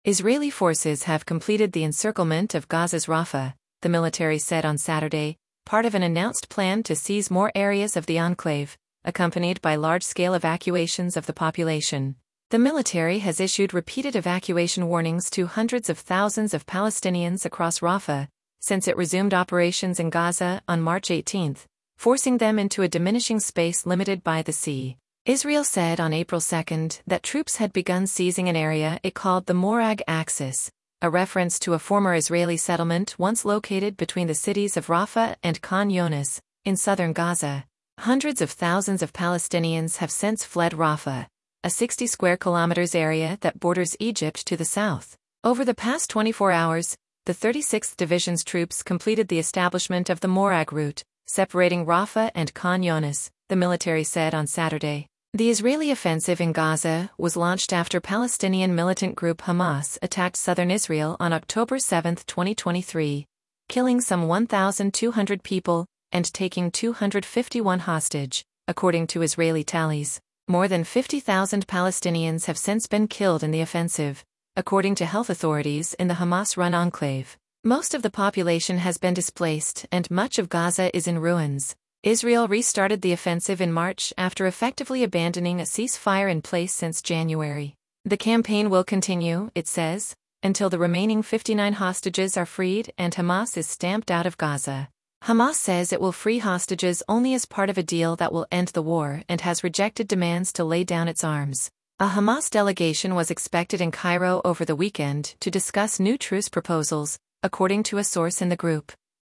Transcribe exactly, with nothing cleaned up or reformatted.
Israeli forces have completed the encirclement of Gaza's Rafah, the military said on Saturday, part of an announced plan to seize more areas of the enclave, accompanied by large-scale evacuations of the population. The military has issued repeated evacuation warnings to hundreds of thousands of Palestinians across Rafah since it resumed operations in Gaza on March eighteenth, forcing them into a diminishing space limited by the sea. Israel said on April second that troops had begun seizing an area it called the Morag Axis, a reference to a former Israeli settlement once located between the cities of Rafah and Khan Younis, in southern Gaza. Hundreds of thousands of Palestinians have since fled Rafah, a sixty square kilometers area that borders Egypt to the south. Over the past twenty-four hours, the thirty-sixth Division's troops completed the establishment of the Morag route, separating Rafah and Khan Younis, the military said on Saturday. The Israeli offensive in Gaza was launched after Palestinian militant group Hamas attacked southern Israel on October seventh, twenty twenty-three, killing some one thousand two hundred people and taking two hundred fifty-one hostage, according to Israeli tallies. More than fifty thousand Palestinians have since been killed in the offensive, according to health authorities in the Hamas-run enclave. Most of the population has been displaced and much of Gaza is in ruins. Israel restarted the offensive in March after effectively abandoning a ceasefire in place since January. The campaign will continue, it says, until the remaining fifty-nine hostages are freed and Hamas is stamped out of Gaza. Hamas says it will free hostages only as part of a deal that will end the war and has rejected demands to lay down its arms. A Hamas delegation was expected in Cairo over the weekend to discuss new truce proposals, according to a source in the group.